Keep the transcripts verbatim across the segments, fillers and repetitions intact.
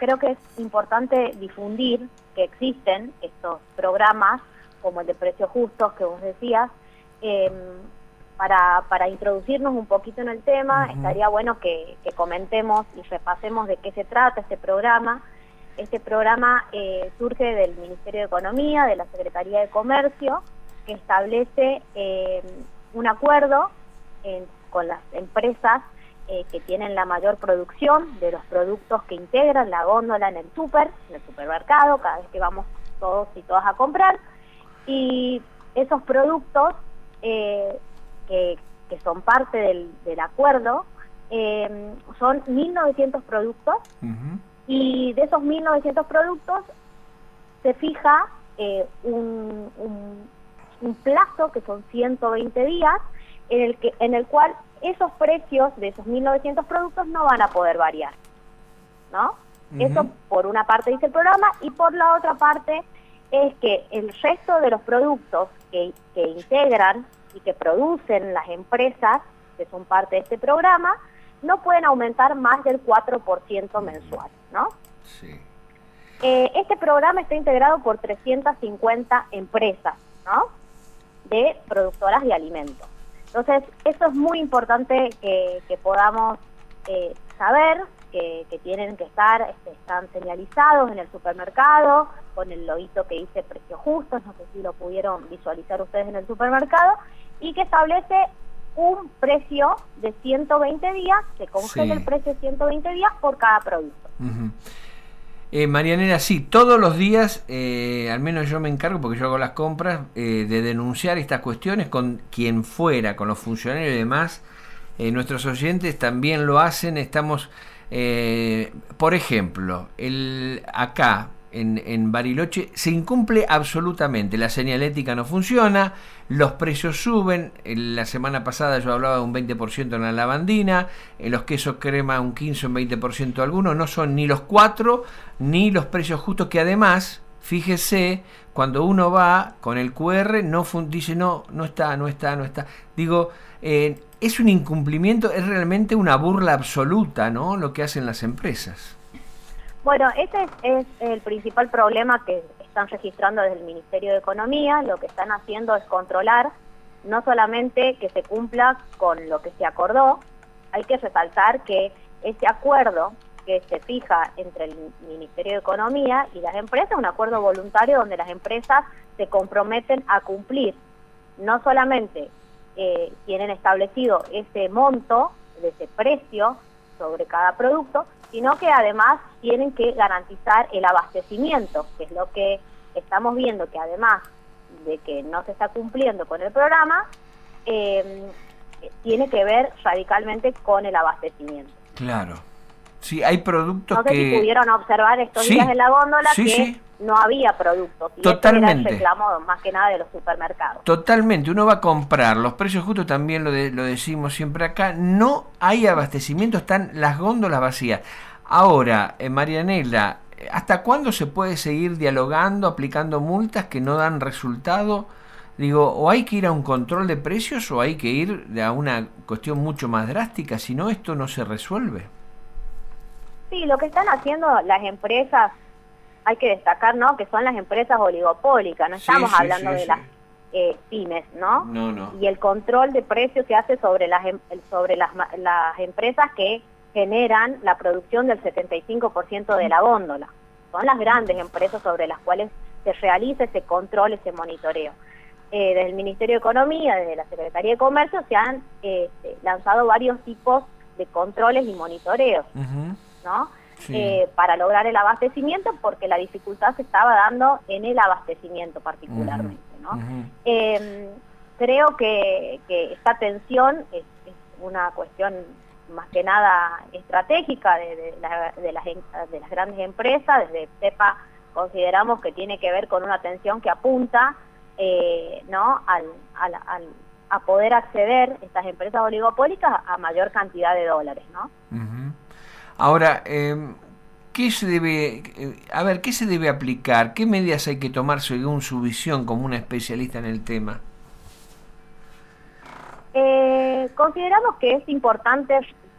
creo que es importante difundir que existen estos programas, como el de precios justos que vos decías. eh, para, para introducirnos un poquito en el tema, uh-huh. estaría bueno que, que comentemos y repasemos de qué se trata este programa. Este programa eh, surge del Ministerio de Economía, de la Secretaría de Comercio, que establece eh, un acuerdo en, con las empresas eh, que tienen la mayor producción de los productos que integran la góndola en el súper, en el supermercado, cada vez que vamos todos y todas a comprar. Y esos productos eh, que, que son parte del, del acuerdo eh, son mil novecientos productos, uh-huh. y de esos mil novecientos productos se fija eh, un, un, un plazo que son ciento veinte días en el, que, en el cual esos precios de esos mil novecientos productos no van a poder variar, ¿no? Uh-huh. Eso por una parte dice el programa, y por la otra parte es que el resto de los productos que, que integran y que producen las empresas que son parte de este programa no pueden aumentar más del cuatro por ciento mensual, ¿no? Sí. Eh, este programa está integrado por trescientas cincuenta empresas, ¿no?, de productoras de alimentos. Entonces, eso es muy importante que, que podamos eh, saber que, que tienen que estar, este, están señalizados en el supermercado, con el loguito que dice precios justos, no sé si lo pudieron visualizar ustedes en el supermercado, y que establece un precio de ciento veinte días, se congela sí. el precio de ciento veinte días por cada producto. Uh-huh. eh, Marianela, sí, todos los días, eh, al menos yo me encargo, porque yo hago las compras, eh, de denunciar estas cuestiones con quien fuera, con los funcionarios y demás. Eh, nuestros oyentes también lo hacen. Estamos, eh, por ejemplo, el acá en, en Bariloche se incumple absolutamente, la señalética no funciona, los precios suben. La semana pasada yo hablaba de un veinte por ciento en la lavandina, en los quesos crema un quince o un veinte por ciento algunos, no son ni los cuatro ni los precios justos, que además, fíjese, cuando uno va con el cu erre, no fun- dice no, no está, no está, no está. Digo, eh, es un incumplimiento, es realmente una burla absoluta, ¿no?, lo que hacen las empresas. Bueno, ese es, es el principal problema que están registrando desde el Ministerio de Economía. Lo que están haciendo es controlar no solamente que se cumpla con lo que se acordó. Hay que resaltar que ese acuerdo que se fija entre el Ministerio de Economía y las empresas es un acuerdo voluntario donde las empresas se comprometen a cumplir. No solamente eh, tienen establecido ese monto, de ese precio sobre cada producto, sino que además tienen que garantizar el abastecimiento, que es lo que estamos viendo, que además de que no se está cumpliendo con el programa, eh, tiene que ver radicalmente con el abastecimiento. Claro. Sí, hay productos que... No sé que... si pudieron observar estos sí, días en la góndola sí, que sí. no había productos. Y totalmente. Ese era el reclamo más que nada de los supermercados. Totalmente. Uno va a comprar, los precios justos también lo, de, lo decimos siempre acá, no hay abastecimiento, están las góndolas vacías. Ahora, eh, Marianela, ¿hasta cuándo se puede seguir dialogando, aplicando multas que no dan resultado? Digo, o hay que ir a un control de precios o hay que ir a una cuestión mucho más drástica, si no esto no se resuelve. Sí, lo que están haciendo las empresas, hay que destacar, ¿no?, que son las empresas oligopólicas, no estamos sí, sí, hablando sí, de sí. las eh, pymes, ¿no? No, no. Y el control de precios se hace sobre las sobre las, las empresas que generan la producción del setenta y cinco por ciento de la góndola. Son las grandes empresas sobre las cuales se realiza ese control, ese monitoreo. Eh, desde el Ministerio de Economía, desde la Secretaría de Comercio, se han eh, lanzado varios tipos de controles y monitoreos, uh-huh. ¿no? Sí. Eh, para lograr el abastecimiento, porque la dificultad se estaba dando en el abastecimiento particularmente, uh-huh. ¿no? Uh-huh. Eh, creo que, que esta tensión es, es una cuestión más que nada estratégica de, de, la, de, las, de las grandes empresas. Desde CEPA consideramos que tiene que ver con una tensión que apunta eh, ¿no? al, al, al, a poder acceder estas empresas oligopólicas a mayor cantidad de dólares, ¿no? Uh-huh. Ahora, eh, ¿qué se debe, eh, a ver, qué se debe aplicar? ¿Qué medidas hay que tomar según su visión como una especialista en el tema? Eh, consideramos que es importante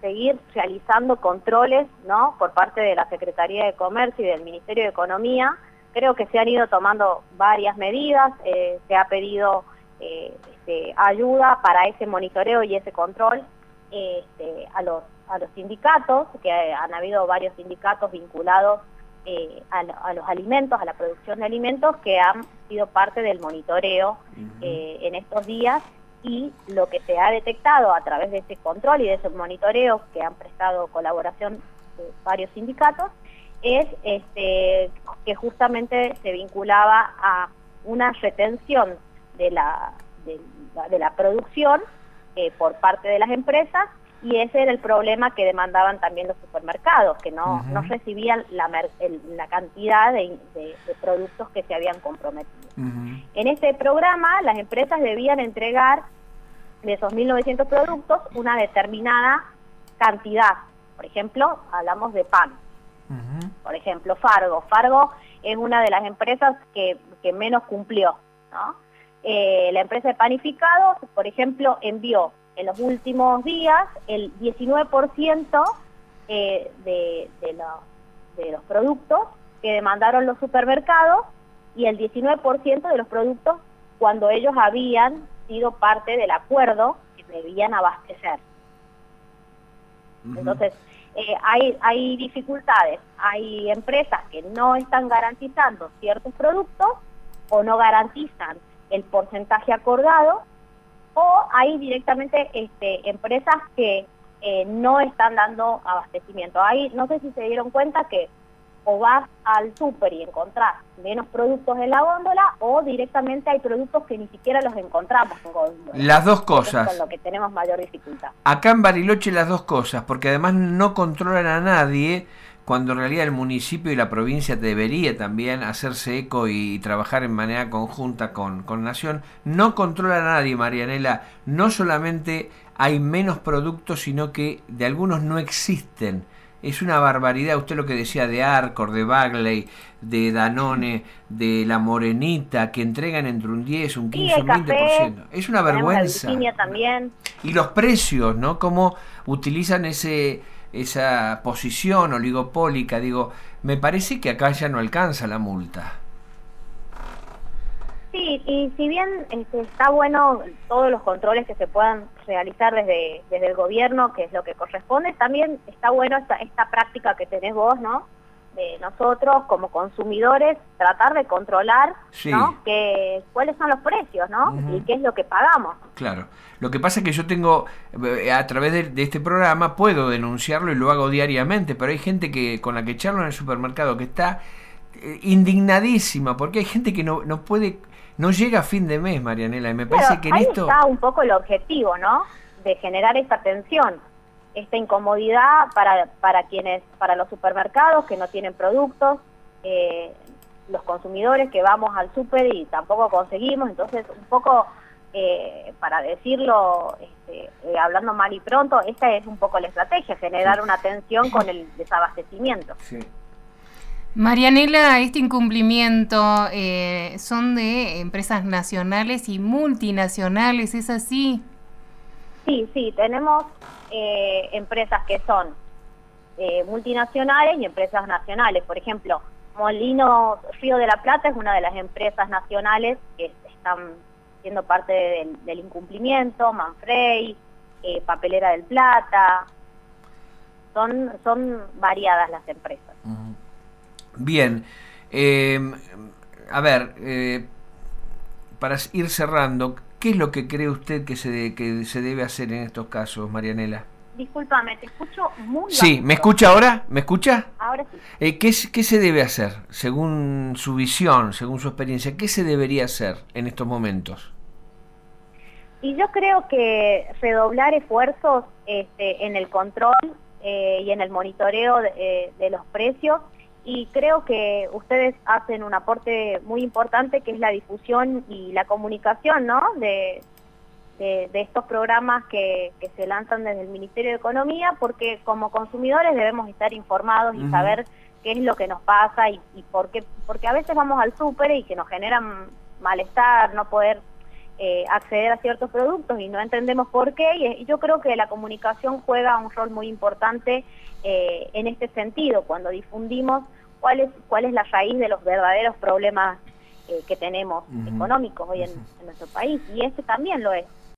seguir realizando controles, ¿no?, por parte de la Secretaría de Comercio y del Ministerio de Economía. Creo que se han ido tomando varias medidas, eh, se ha pedido eh, este, ayuda para ese monitoreo y ese control este, a, los, a los sindicatos, que han habido varios sindicatos vinculados eh, a, a los alimentos, a la producción de alimentos, que han sido parte del monitoreo eh, en estos días, y lo que se ha detectado a través de ese control y de ese monitoreo que han prestado colaboración de varios sindicatos, es este, que justamente se vinculaba a una retención de la, de la, de la producción eh, por parte de las empresas, y ese era el problema que demandaban también los supermercados, que no, uh-huh. no recibían la, el, la cantidad de, de, de productos que se habían comprometido. Uh-huh. En este programa las empresas debían entregar de esos mil novecientos productos una determinada cantidad. Por ejemplo, hablamos de pan. Uh-huh. Por ejemplo, Fargo. Fargo es una de las empresas que, que menos cumplió, ¿no? Eh, la empresa de panificados, por ejemplo, envió en los últimos días el diecinueve por ciento eh, de, de, los, de los productos que demandaron los supermercados, y el diecinueve por ciento de los productos cuando ellos habían sido parte del acuerdo que debían abastecer. Uh-huh. Entonces, eh, hay, hay dificultades, hay empresas que no están garantizando ciertos productos o no garantizan el porcentaje acordado, o hay directamente este, empresas que eh, no están dando abastecimiento. Hay, no sé si se dieron cuenta que o vas al súper y encontrás menos productos en la góndola, o directamente hay productos que ni siquiera los encontramos en góndola. Las dos cosas. Es con lo que tenemos mayor dificultad. Acá en Bariloche las dos cosas, porque además no controlan a nadie, cuando en realidad el municipio y la provincia debería también hacerse eco y, y trabajar en manera conjunta con, con Nación. No controlan a nadie, Marianela. No solamente hay menos productos, sino que de algunos no existen. Es una barbaridad. Usted lo que decía de Arcor, de Bagley, de Danone, de La Morenita, que entregan entre un diez, un quince, un veinte por ciento. Es una vergüenza. La también. Y los precios, ¿no? Cómo utilizan ese esa posición oligopólica. Digo, me parece que acá ya no alcanza la multa. Sí, y si bien este, está bueno todos los controles que se puedan realizar desde, desde el gobierno, que es lo que corresponde, también está bueno esta, esta práctica que tenés vos, ¿no? De nosotros como consumidores tratar de controlar, sí, ¿no?, que, cuáles son los precios, ¿no? Uh-huh. Y qué es lo que pagamos. Claro. Lo que pasa es que yo tengo, a través de, de este programa, puedo denunciarlo y lo hago diariamente, pero hay gente que con la que charlo en el supermercado que está eh, indignadísima, porque hay gente que no, no puede... No llega a fin de mes, Marianela, y me parece Pero que en ahí esto... está un poco el objetivo, ¿no?, de generar esta tensión, esta incomodidad para, para quienes, para los supermercados que no tienen productos, eh, los consumidores que vamos al súper y tampoco conseguimos. Entonces, un poco, eh, para decirlo, este, eh, hablando mal y pronto, esta es un poco la estrategia, generar sí. una tensión con el desabastecimiento. Sí. Marianela, este incumplimiento eh, son de empresas nacionales y multinacionales, ¿es así? Sí, sí, tenemos eh, empresas que son eh, multinacionales y empresas nacionales. Por ejemplo, Molinos Río de la Plata es una de las empresas nacionales que están siendo parte del, del incumplimiento, Manfrey, eh, Papelera del Plata, son, son variadas las empresas. Uh-huh. Bien, eh, a ver, eh, para ir cerrando, ¿qué es lo que cree usted que se, de, que se debe hacer en estos casos, Marianela? Discúlpame, te escucho muy Sí, bajito. ¿me escucha ahora? ¿Me escucha? Ahora sí. Eh, ¿qué, ¿Qué se debe hacer, según su visión, según su experiencia? ¿Qué se debería hacer en estos momentos? Y yo creo que redoblar esfuerzos este, en el control eh, y en el monitoreo de, eh, de los precios. Y creo que ustedes hacen un aporte muy importante, que es la difusión y la comunicación, ¿no?, de, de, de estos programas que, que se lanzan desde el Ministerio de Economía, porque como consumidores debemos estar informados y uh-huh. saber qué es lo que nos pasa y, y por qué, porque a veces vamos al súper y que nos generan malestar, no poder eh, acceder a ciertos productos y no entendemos por qué, y, y yo creo que la comunicación juega un rol muy importante eh, en este sentido, cuando difundimos cuál es, cuál es la raíz de los verdaderos problemas eh, que tenemos uh-huh. económicos hoy en, en nuestro país, y este también lo es.